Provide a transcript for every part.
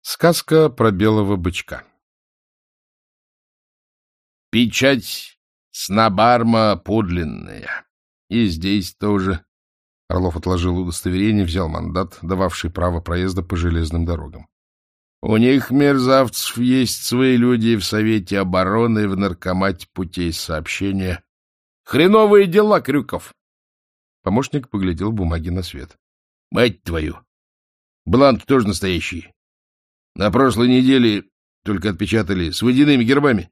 Сказка про белого бычка. Печать снобарма подлинная. И здесь тоже. Орлов отложил удостоверение, взял мандат, дававший право проезда по железным дорогам. У них, мерзавцев, есть свои люди в Совете обороны, в Наркомате путей сообщения. Хреновые дела, Крюков. Помощник поглядел бумаги на свет. Мать твою! Бланки тоже настоящие. На прошлой неделе только отпечатали с водяными гербами.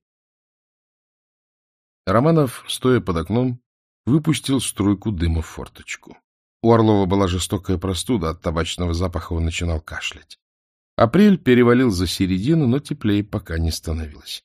Романов, стоя под окном, выпустил струйку дыма в форточку. У Орлова была жестокая простуда, от табачного запаха он начинал кашлять. Апрель перевалил за середину, но теплее пока не становилось.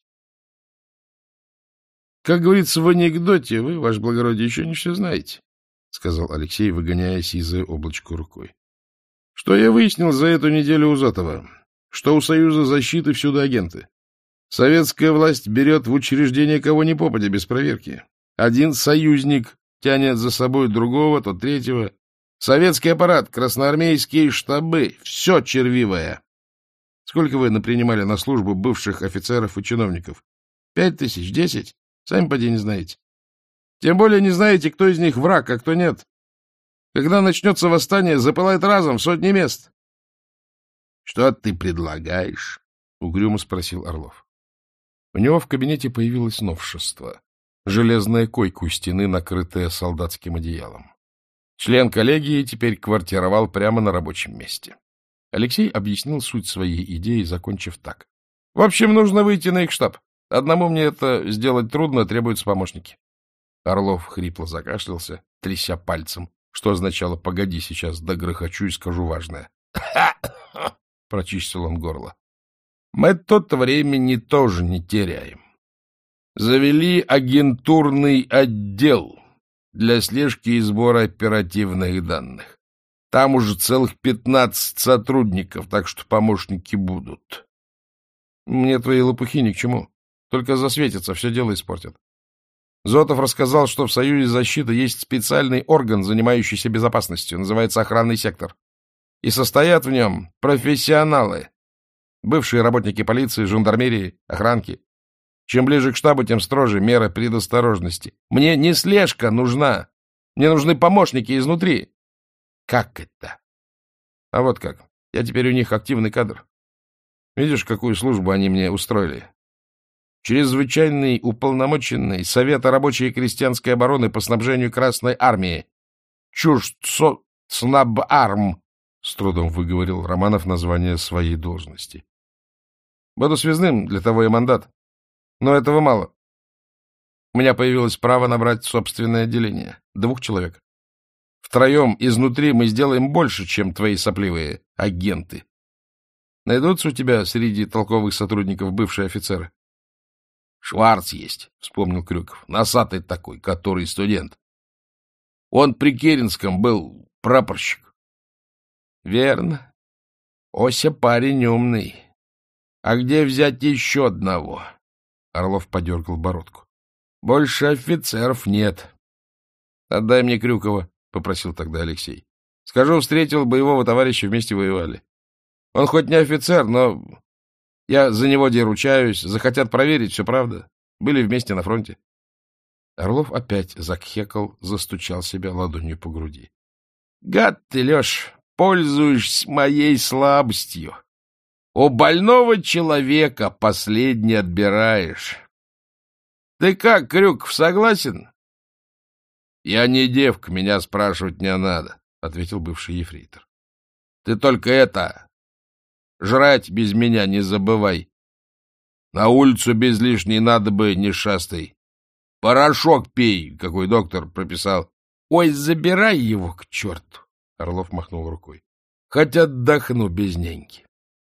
— Как говорится в анекдоте, вы, ваше благородие, еще не все знаете, — сказал Алексей, выгоняя сизое облачко рукой. — Что я выяснил за эту неделю у Зотова? Что у Союза защиты всюду агенты. Советская власть берет в учреждение кого ни попадя без проверки. Один союзник тянет за собой другого, то третьего. Советский аппарат, красноармейские штабы — все червивое. Сколько вы напринимали на службу бывших офицеров и чиновников? 5000, 10? Сами поди не знаете. Тем более не знаете, кто из них враг, а кто нет. Когда начнется восстание, запылает разом в сотни мест. — Что ты предлагаешь? — угрюмо спросил Орлов. У него в кабинете появилось новшество. Железная койка у стены, накрытая солдатским одеялом. Член коллегии теперь квартировал прямо на рабочем месте. Алексей объяснил суть своей идеи, закончив так. — В общем, нужно выйти на их штаб. Одному мне это сделать трудно, требуются помощники. Орлов хрипло закашлялся, тряся пальцем, что означало «погоди, сейчас догрохочу и скажу важное». — прочистил он горло. — Мы тут времени тоже не теряем. Завели агентурный отдел для слежки и сбора оперативных данных. Там уже целых 15 сотрудников, так что помощники будут. Мне твои лопухи ни к чему. Только засветятся, все дело испортят. Зотов рассказал, что в Союзе защиты есть специальный орган, занимающийся безопасностью, называется охранный сектор. И состоят в нем профессионалы, бывшие работники полиции, жандармерии, охранки. Чем ближе к штабу, тем строже меры предосторожности. Мне не слежка нужна, мне нужны помощники изнутри. Как это? А вот как. Я теперь у них активный кадр. Видишь, какую службу они мне устроили? Чрезвычайный уполномоченный Совета рабочей и крестьянской обороны по снабжению Красной Армии. Снабарм, с трудом выговорил Романов название своей должности. Буду связным, для того и мандат. Но этого мало. У меня появилось право набрать собственное отделение. 2 человек. Втроем изнутри мы сделаем больше, чем твои сопливые агенты. Найдутся у тебя среди толковых сотрудников бывшие офицеры? Шварц есть, вспомнил Крюков. Носатый такой, который студент. Он при Керенском был прапорщик. Верно. Ося парень умный. А где взять еще одного? Орлов подергал бородку. Больше офицеров нет. Отдай мне Крюкова, попросил тогда Алексей. Скажу, встретил боевого товарища, вместе воевали. Он хоть не офицер, но я за него ручаюсь. Захотят проверить, все правда. Были вместе на фронте. Орлов опять закхекал, застучал себя ладонью по груди. — Гад ты, Леш, пользуешься моей слабостью. У больного человека последний отбираешь. Ты как, Крюков, согласен? — Я не девка, меня спрашивать не надо, — ответил бывший ефрейтор. — Ты только это... Жрать без меня не забывай. На улицу без лишней надобы не шастай. Порошок пей, какой доктор прописал. Ой, забирай его к черту. Орлов махнул рукой. Хоть отдохну без няньки.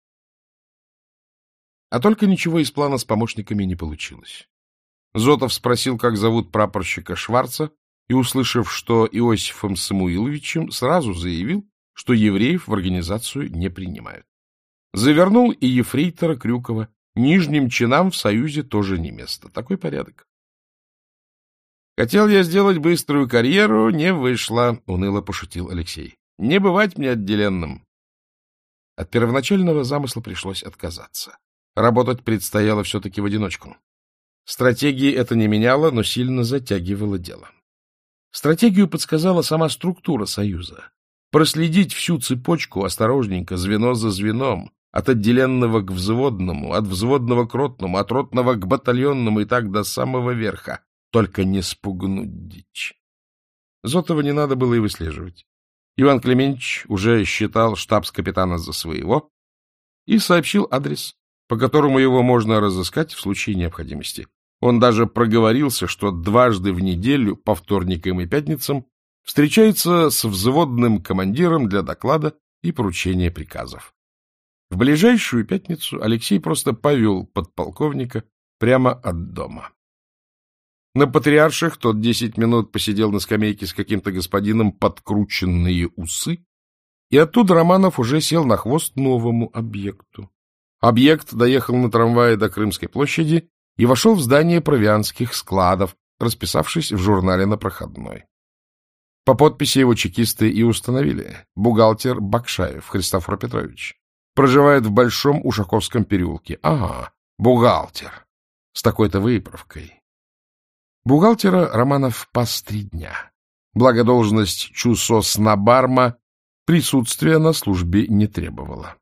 А только ничего из плана с помощниками не получилось. Зотов спросил, как зовут прапорщика Шварца, и, услышав, что Иосифом Самуиловичем, сразу заявил, что евреев в организацию не принимают. Завернул и ефрейтора Крюкова. Нижним чинам в Союзе тоже не место. Такой порядок. Хотел я сделать быструю карьеру, не вышло, — уныло пошутил Алексей. Не бывать мне отделенным. От первоначального замысла пришлось отказаться. Работать предстояло все-таки в одиночку. Стратегии это не меняло, но сильно затягивало дело. Стратегию подсказала сама структура Союза. Проследить всю цепочку осторожненько, звено за звеном, от отделенного к взводному, от взводного к ротному, от ротного к батальонному и так до самого верха. Только не спугнуть дичь. Зотова не надо было и выслеживать. Иван Климентьевич уже считал штабс-капитана за своего и сообщил адрес, по которому его можно разыскать в случае необходимости. Он даже проговорился, что дважды в неделю, по вторникам и пятницам, встречается с взводным командиром для доклада и поручения приказов. В ближайшую пятницу Алексей просто повел подполковника прямо от дома. На Патриарших тот 10 минут посидел на скамейке с каким-то господином подкрученные усы, и оттуда Романов уже сел на хвост новому объекту. Объект доехал на трамвае до Крымской площади и вошел в здание провианских складов, расписавшись в журнале на проходной. По подписи его чекисты и установили: бухгалтер Бакшаев Христофор Петрович. Проживает в Большом Ушаковском переулке. Ага, бухгалтер. С такой-то выправкой. Бухгалтера Романов пас 3 дня. Благо должность чусо-снабарма присутствия на службе не требовала.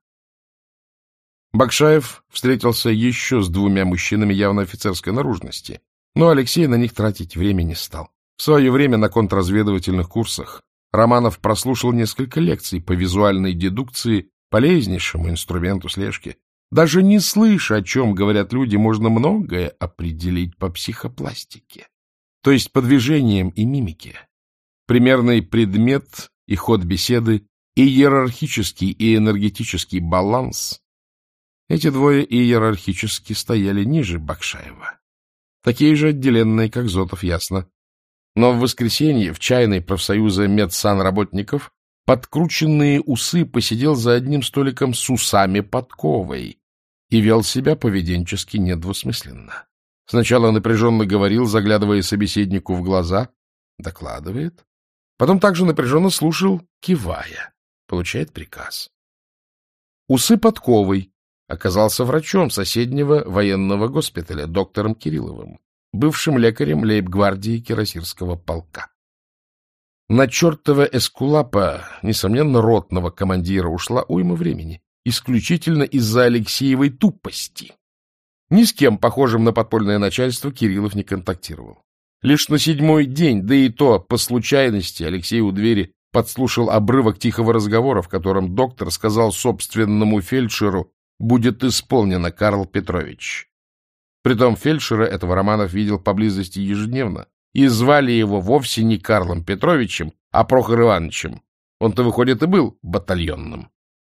Бакшаев встретился еще с 2 мужчинами явно офицерской наружности, но Алексей на них тратить время не стал. В свое время на контрразведывательных курсах Романов прослушал несколько лекций по визуальной дедукции, полезнейшему инструменту слежки. Даже не слыша, о чем говорят люди, можно многое определить по психопластике, то есть по движениям и мимике. Примерный предмет и ход беседы, и иерархический, и энергетический баланс. Эти 2 иерархически стояли ниже Бакшаева. Такие же отделенные, как Зотов, ясно. Но в воскресенье в чайной профсоюза медсанработников подкрученные усы посидел за одним столиком с усами подковой и вел себя поведенчески недвусмысленно. Сначала напряженно говорил, заглядывая собеседнику в глаза, докладывает. Потом также напряженно слушал, кивая, получает приказ. Усы подковой оказался врачом соседнего военного госпиталя, доктором Кирилловым, бывшим лекарем лейб-гвардии Кирасирского полка. На чертова эскулапа, несомненно, ротного командира, ушла уйма времени, исключительно из-за Алексеевой тупости. Ни с кем, похожим на подпольное начальство, Кириллов не контактировал. Лишь на 7-й день, да и то по случайности, Алексей у двери подслушал обрывок тихого разговора, в котором доктор сказал собственному фельдшеру: «Будет исполнено, Карл Петрович». Притом фельдшера этого Романов видел поблизости ежедневно, и звали его вовсе не Карлом Петровичем, а Прохор Ивановичем. Он-то, выходит, и был батальонным.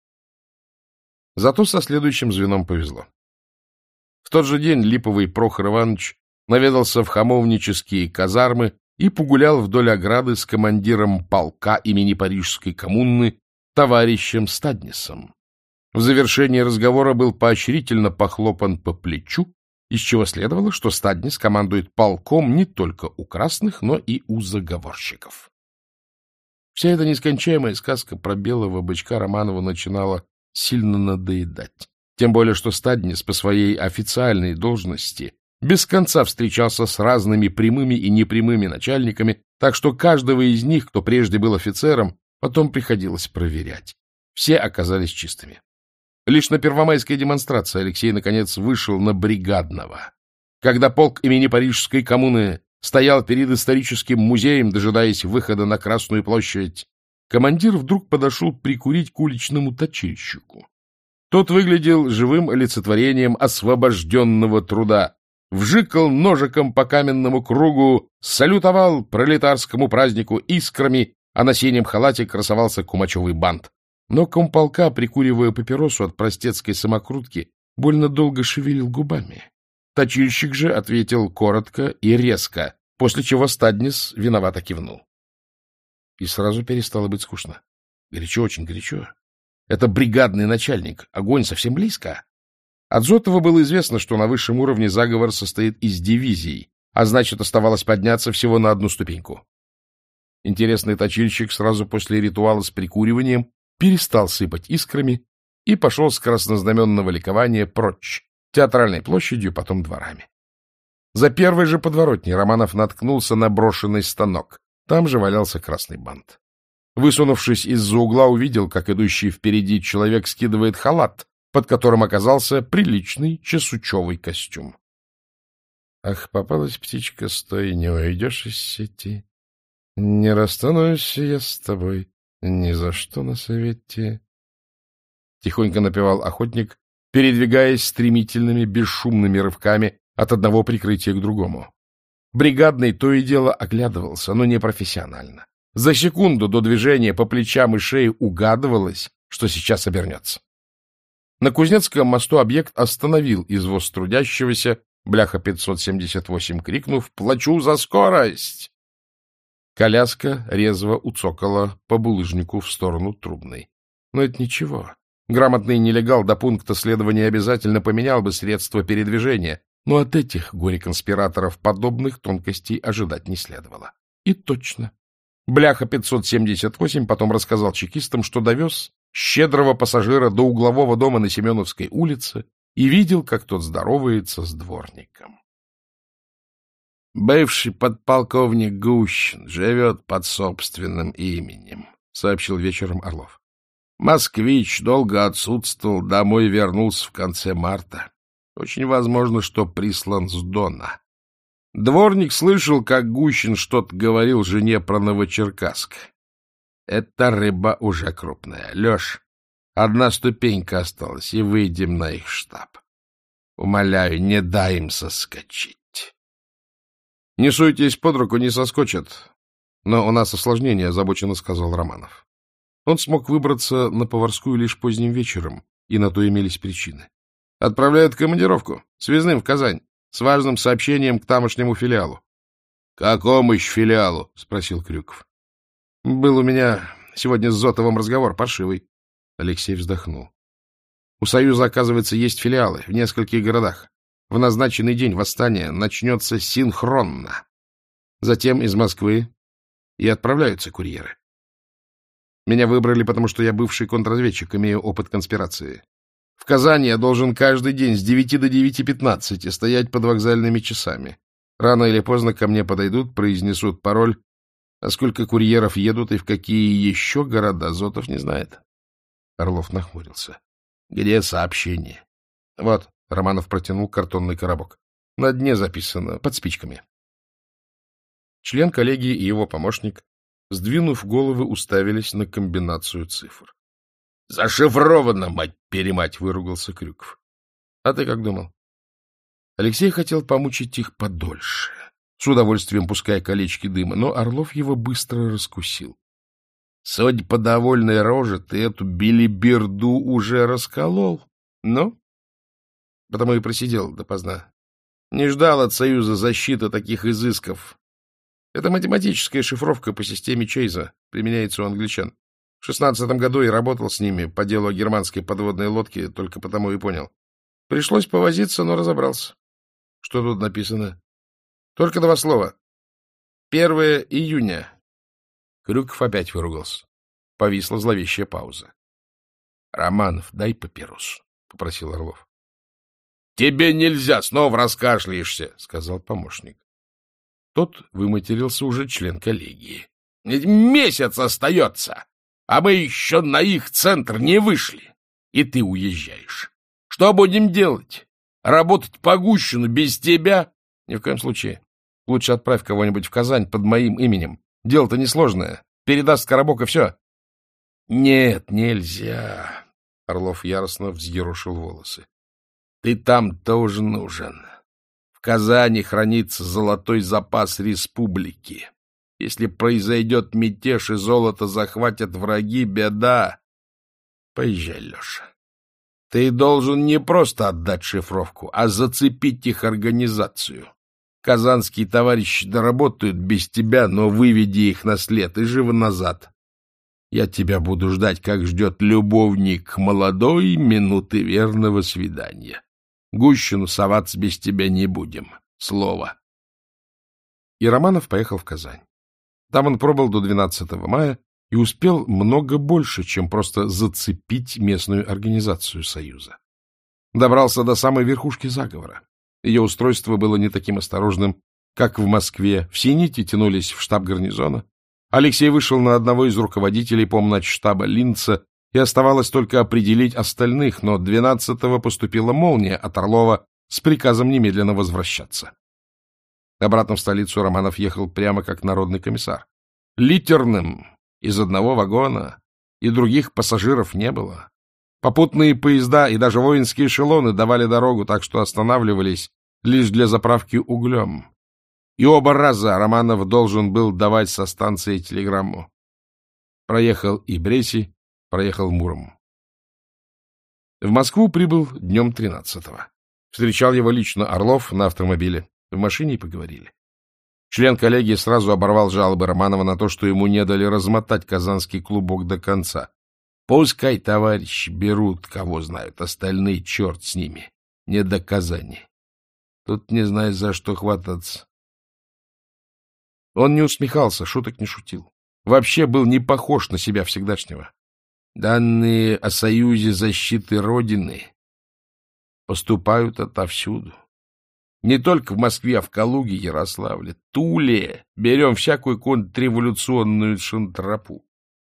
Зато со следующим звеном повезло. В тот же день липовый Прохор Иванович наведался в хамовнические казармы и погулял вдоль ограды с командиром полка имени Парижской коммуны товарищем Стаднисом. В завершении разговора был поощрительно похлопан по плечу, из чего следовало, что Стаднис командует полком не только у красных, но и у заговорщиков. Вся эта нескончаемая сказка про белого бычка Романову начинала сильно надоедать. Тем более, что Стаднис по своей официальной должности без конца встречался с разными прямыми и непрямыми начальниками, так что каждого из них, кто прежде был офицером, потом приходилось проверять. Все оказались чистыми. Лишь на первомайской демонстрации Алексей, наконец, вышел на бригадного. Когда полк имени Парижской коммуны стоял перед историческим музеем, дожидаясь выхода на Красную площадь, командир вдруг подошел прикурить к уличному точильщику. Тот выглядел живым олицетворением освобожденного труда, вжикал ножиком по каменному кругу, салютовал пролетарскому празднику искрами, а на синем халате красовался кумачевый бант. Но комполка, прикуривая папиросу от простецкой самокрутки, больно долго шевелил губами. Точильщик же ответил коротко и резко, после чего Стаднис виновато кивнул. И сразу перестало быть скучно. Горячо, очень горячо. Это бригадный начальник, огонь совсем близко. От Зотова было известно, что на высшем уровне заговор состоит из дивизий, а значит, оставалось подняться всего на 1 ступеньку. Интересный точильщик сразу после ритуала с прикуриванием перестал сыпать искрами и пошел с краснознаменного ликования прочь, театральной площадью, потом дворами. За первой же подворотней Романов наткнулся на брошенный станок. Там же валялся красный бант. Высунувшись из-за угла, увидел, как идущий впереди человек скидывает халат, под которым оказался приличный чесучевый костюм. Ах, попалась птичка, стой, не уйдешь из сети. Не расстанусь я с тобой ни за что на свете. Тихонько напевал охотник, передвигаясь стремительными, бесшумными рывками от одного прикрытия к другому. Бригадный то и дело оглядывался, но не профессионально. За секунду до движения по плечам и шее угадывалось, что сейчас обернется. На Кузнецком мосту объект остановил извоз трудящегося, бляха 578, крикнув «Плачу за скорость!». Коляска резво уцокала по булыжнику в сторону Трубной. Но это ничего. Грамотный нелегал до пункта следования обязательно поменял бы средства передвижения, но от этих горе-конспираторов подобных тонкостей ожидать не следовало. И точно. Бляха 578 потом рассказал чекистам, что довез щедрого пассажира до углового дома на Семеновской улице и видел, как тот здоровается с дворником. «Бывший подполковник Гущин живет под собственным именем», — сообщил вечером Орлов. «Москвич долго отсутствовал, домой вернулся в конце марта. Очень возможно, что прислан с Дона. Дворник слышал, как Гущин что-то говорил жене про Новочеркасск. Эта рыба уже крупная. Леш, одна ступенька осталась, и выйдем на их штаб. Умоляю, не дай им соскочить». «Не суйтесь под руку, не соскочат. Но у нас осложнение», — озабоченно сказал Романов. Он смог выбраться на Поварскую лишь поздним вечером, и на то имелись причины. «Отправляют командировку, связным в Казань, с важным сообщением к тамошнему филиалу». — Какому еще филиалу? — спросил Крюков. — Был у меня сегодня с Зотовым разговор, паршивый. Алексей вздохнул. — У Союза, оказывается, есть филиалы в нескольких городах. В назначенный день восстание начнется синхронно. Затем из Москвы и отправляются курьеры. Меня выбрали, потому что я бывший контрразведчик, имею опыт конспирации. В Казани я должен каждый день с 9 до 9:15 стоять под вокзальными часами. Рано или поздно ко мне подойдут, произнесут пароль. А сколько курьеров едут и в какие еще города, Зотов не знает. Орлов нахмурился. — Где сообщение? — Вот. Романов протянул картонный коробок. На дне записано, под спичками. Член коллегии и его помощник, сдвинув головы, уставились на комбинацию цифр. — Зашифровано, мать-перемать! — выругался Крюков. — А ты как думал? Алексей хотел помучить их подольше, с удовольствием пуская колечки дыма, но Орлов его быстро раскусил. — Судя по довольной роже, ты эту билиберду уже расколол. Ну? Потому и просидел допоздна. Не ждал от Союза защиты таких изысков. Это математическая шифровка по системе Чейза, применяется у англичан. В 16-м году я работал с ними по делу о германской подводной лодке, только потому и понял. Пришлось повозиться, но разобрался. Что тут написано? Только 2 слова. 1 июня. Крюков опять выругался. Повисла зловещая пауза. — Романов, дай папирос, — попросил Орлов. — Тебе нельзя, снова раскашляешься, — сказал помощник. Тот выматерился уже член коллегии. — Месяц остается, а мы еще на их центр не вышли, и ты уезжаешь. Что будем делать? Работать по Гущину без тебя? Ни в коем случае. Лучше отправь кого-нибудь в Казань под моим именем. Дело-то несложное. Передаст коробок, и все. — Нет, нельзя. Орлов яростно взъерошил волосы. — Ты там тоже нужен. В Казани хранится золотой запас республики. Если произойдет мятеж и золото захватят враги, беда. Поезжай, Леша. Ты должен не просто отдать шифровку, а зацепить их организацию. Казанские товарищи доработают без тебя, но выведи их на след и живо назад. Я тебя буду ждать, как ждет любовник молодой минуты верного свидания. Гущину соваться без тебя не будем. Слово. И Романов поехал в Казань. Там он пробыл до 12 мая и успел много больше, чем просто зацепить местную организацию Союза. Добрался до самой верхушки заговора. Ее устройство было не таким осторожным, как в Москве. Все нити тянулись в штаб гарнизона. Алексей вышел на одного из руководителей помначштаба Линца, и оставалось только определить остальных, но 12-го поступила молния от Орлова с приказом немедленно возвращаться. Обратно в столицу Романов ехал прямо как народный комиссар. Литерным из одного вагона, и других пассажиров не было. Попутные поезда и даже воинские эшелоны давали дорогу, так что останавливались лишь для заправки углем. И оба раза Романов должен был давать со станции телеграмму. Проехал и Бреси, проехал Муром. В Москву прибыл днем 13-го. Встречал его лично Орлов на автомобиле. В машине и поговорили. Член коллегии сразу оборвал жалобы Романова на то, что ему не дали размотать казанский клубок до конца. Пускай товарищи берут, кого знают, остальные черт с ними. Не до Казани. Тут не знаешь, за что хвататься. Он не усмехался, шуток не шутил. Вообще был не похож на себя всегдашнего. Данные о Союзе защиты Родины поступают отовсюду. Не только в Москве, а в Калуге, Ярославле, Туле. Берем всякую контрреволюционную шантропу.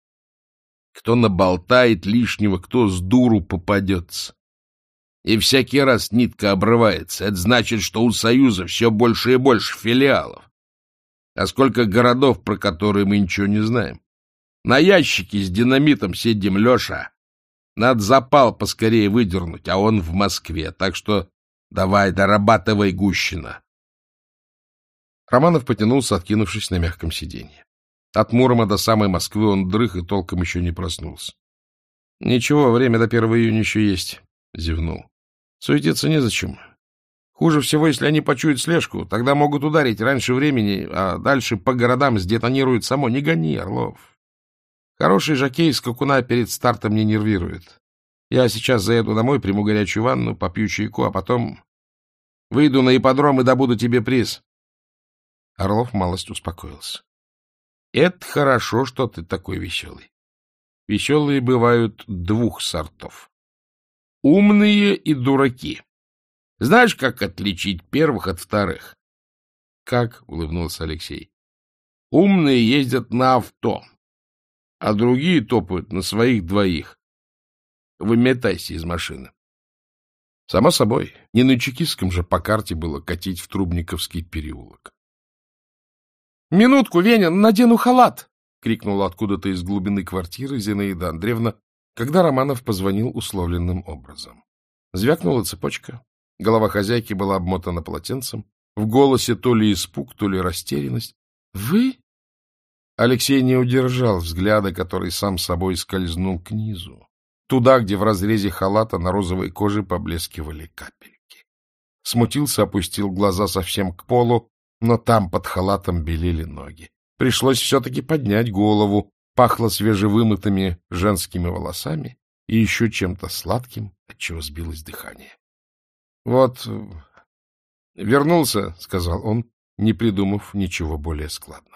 Кто наболтает лишнего, кто с дуру попадется. И всякий раз нитка обрывается. Это значит, что у Союза все больше и больше филиалов. А сколько городов, про которые мы ничего не знаем. На ящике с динамитом сидим, Леша. Надо запал поскорее выдернуть, а он в Москве. Так что давай, дорабатывай, Гущина. Романов потянулся, откинувшись на мягком сиденье. От Мурома до самой Москвы он дрых и толком еще не проснулся. — Ничего, время до 1 июня еще есть, — зевнул. — Суетиться незачем. Хуже всего, если они почуют слежку, тогда могут ударить раньше времени, а дальше по городам сдетонируют само. Не гони, Орлов. Хороший жокей скакуна перед стартом не нервирует. Я сейчас заеду домой, приму горячую ванну, попью чайку, а потом выйду на ипподром и добуду тебе приз. Орлов малость успокоился. — Это хорошо, что ты такой веселый. Веселые бывают двух сортов. Умные и дураки. Знаешь, как отличить первых от вторых? — Как? — улыбнулся Алексей. — Умные ездят на авто, а другие топают на своих двоих. Выметайся из машины. Само собой, не на чекистском же по карте было катить в Трубниковский переулок. — Минутку, Веня, надену халат! — крикнула откуда-то из глубины квартиры Зинаида Андреевна, когда Романов позвонил условленным образом. Звякнула цепочка. Голова хозяйки была обмотана полотенцем. В голосе то ли испуг, то ли растерянность. — Вы? Алексей не удержал взгляда, который сам собой скользнул к низу, туда, где в разрезе халата на розовой коже поблескивали капельки. Смутился, опустил глаза совсем к полу, но там под халатом белели ноги. Пришлось все-таки поднять голову, пахло свежевымытыми женскими волосами и еще чем-то сладким, отчего сбилось дыхание. — Вот, вернулся, — сказал он, не придумав ничего более складного.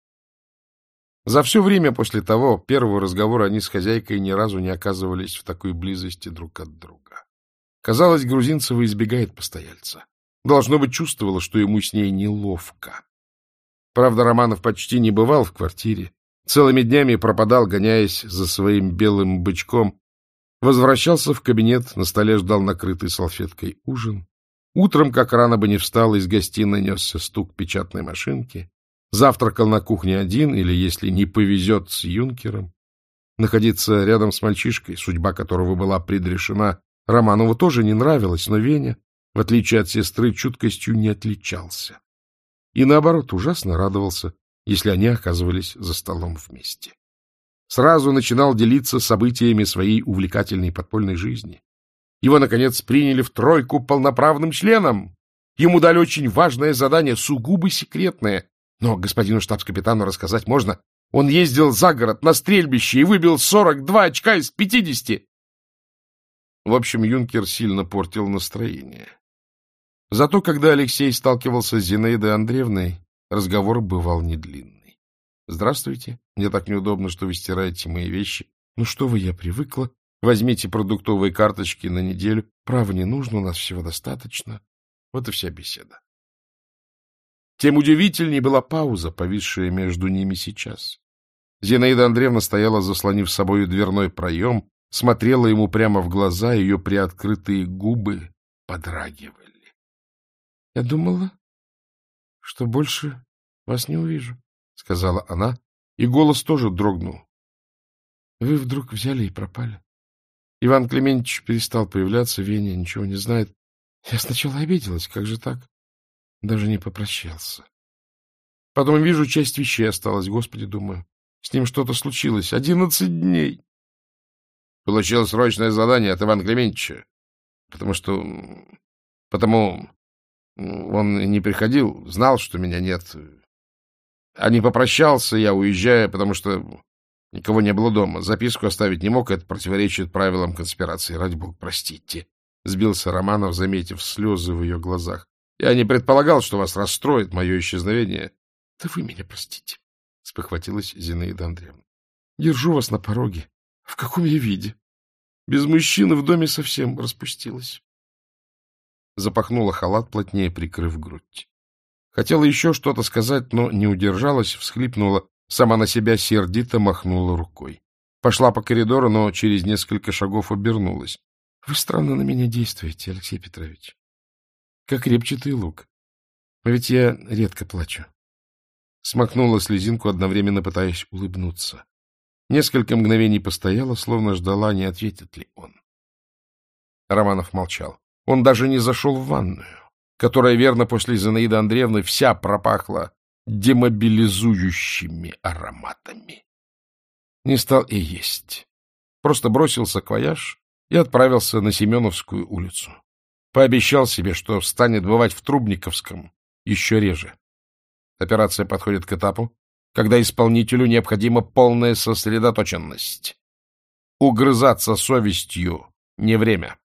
За все время после того первого разговора они с хозяйкой ни разу не оказывались в такой близости друг от друга. Казалось, Грузинцева избегает постояльца. Должно быть, чувствовала, что ему с ней неловко. Правда, Романов почти не бывал в квартире. Целыми днями пропадал, гоняясь за своим белым бычком. Возвращался в кабинет, на столе ждал накрытый салфеткой ужин. Утром, как рано бы не встал, из гостиной несся стук печатной машинки. Завтракал на кухне один или, если не повезет, с юнкером. Находиться рядом с мальчишкой, судьба которого была предрешена, Романову тоже не нравилось, но Веня, в отличие от сестры, чуткостью не отличался. И, наоборот, ужасно радовался, если они оказывались за столом вместе. Сразу начинал делиться событиями своей увлекательной подпольной жизни. Его, наконец, приняли в тройку полноправным членом. Ему дали очень важное задание, сугубо секретное. Но господину штабс-капитану рассказать можно. Он ездил за город на стрельбище и выбил 42 очка из 50. В общем, юнкер сильно портил настроение. Зато, когда Алексей сталкивался с Зинаидой Андреевной, разговор бывал недлинный. Здравствуйте. Мне так неудобно, что вы стираете мои вещи. Ну что вы, я привыкла. Возьмите продуктовые карточки на неделю. Право не нужно, у нас всего достаточно. Вот и вся беседа. Тем удивительней была пауза, повисшая между ними сейчас. Зинаида Андреевна стояла, заслонив собою дверной проем, смотрела ему прямо в глаза, ее приоткрытые губы подрагивали. — Я думала, что больше вас не увижу, — сказала она, и голос тоже дрогнул. — Вы вдруг взяли и пропали. Иван Климентьевич перестал появляться, Веня ничего не знает. Я сначала обиделась, как же так? Даже не попрощался. Потом вижу, часть вещей осталась, Господи, думаю. С ним что-то случилось. 11 дней. Получил срочное задание от Ивана Климентьевича, потому он не приходил, знал, что меня нет. А не попрощался я, уезжая, потому что никого не было дома. Записку оставить не мог, это противоречит правилам конспирации. Ради бога, простите. Сбился Романов, заметив слезы в ее глазах. Я не предполагал, что вас расстроит мое исчезновение. — Да вы меня простите, — спохватилась Зинаида Андреевна. — Держу вас на пороге. В каком я виде? Без мужчины в доме совсем распустилась. Запахнула халат, плотнее прикрыв грудь. Хотела еще что-то сказать, но не удержалась, всхлипнула, сама на себя сердито махнула рукой. Пошла по коридору, но через несколько шагов обернулась. — Вы странно на меня действуете, Алексей Петрович. Как репчатый лук. А ведь я редко плачу. Смакнула слезинку, одновременно пытаясь улыбнуться. Несколько мгновений постояла, словно ждала, не ответит ли он. Романов молчал. Он даже не зашел в ванную, которая, верно, после Зинаиды Андреевны вся пропахла демобилизующими ароматами. Не стал и есть. Просто бросил саквояж и отправился на Семеновскую улицу. Пообещал себе, что станет бывать в Трубниковском еще реже. Операция подходит к этапу, когда исполнителю необходима полная сосредоточенность. Угрызаться совестью не время.